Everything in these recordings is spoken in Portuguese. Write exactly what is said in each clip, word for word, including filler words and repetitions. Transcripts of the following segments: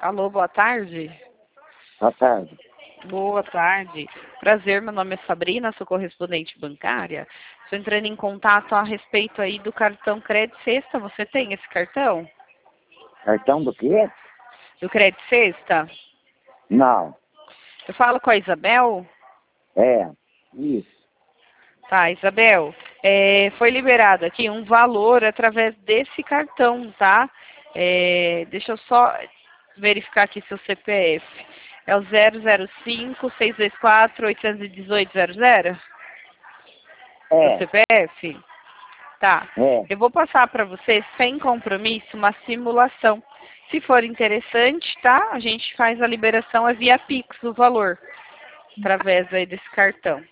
Alô, boa tarde. Boa tarde. Boa tarde. Prazer, meu nome é Sabrina, sou correspondente bancária. Estou entrando em contato a respeito aí do cartão Crédito Sexta. Você tem esse cartão? Cartão do quê? Do Crédito Sexta? Não. Eu falo com a Isabel? É, isso. Tá, Isabel, é, foi liberado aqui um valor através desse cartão, tá? É, deixa eu só verificar aqui seu C P F. É o zero zero cinco, seis dois quatro, oito um oito, zero zero? Seu É, C P F? Tá. é. Eu vou passar para você, sem compromisso, uma simulação. Se for interessante, tá? A gente faz a liberação é via Pix, o valor, através aí desse cartão.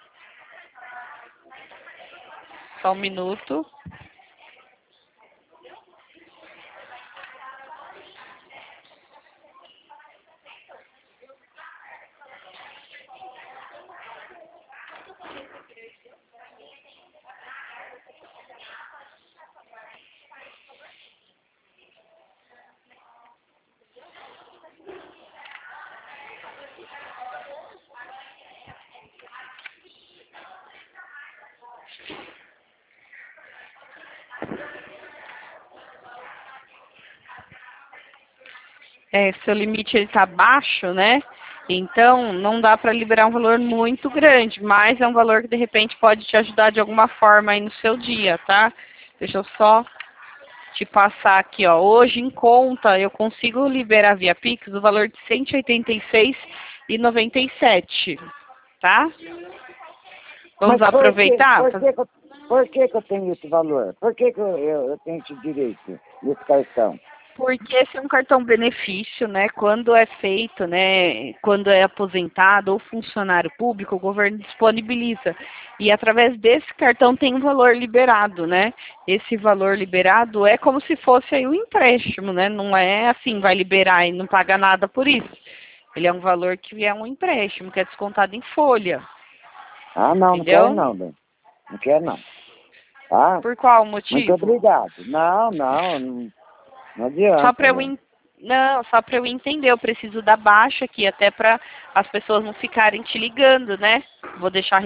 Só um minuto. É, seu limite está baixo, né? Então, não dá para liberar um valor muito grande, mas é um valor que, de repente, pode te ajudar de alguma forma aí no seu dia, tá? Deixa eu só te passar aqui, ó. Hoje, em conta, eu consigo liberar via Pix o valor de cento e oitenta e seis reais e noventa e sete centavos, tá? Vamos Mas por que, aproveitar? por que, que, eu- por que, que eu tenho esse valor? Por que, que eu, eu, eu tenho esse direito desse cartão? Porque esse é um cartão benefício, né? Quando é feito, né? Quando é aposentado ou funcionário público, o governo disponibiliza. E através desse cartão tem um valor liberado, né? Esse valor liberado é como se fosse aí um empréstimo, né? Não é assim, vai liberar e não paga nada por isso. Ele é um valor que é um empréstimo, que é descontado em folha. Ah, não, não quero Entendeu? não, bem. Não quero não. Tá? Por qual Muito motivo? obrigado. Não, não, não, não Só adianta, para eu né? en- não, só para eu entender, eu preciso da baixa aqui, até para as pessoas não ficarem te ligando, né? Vou deixar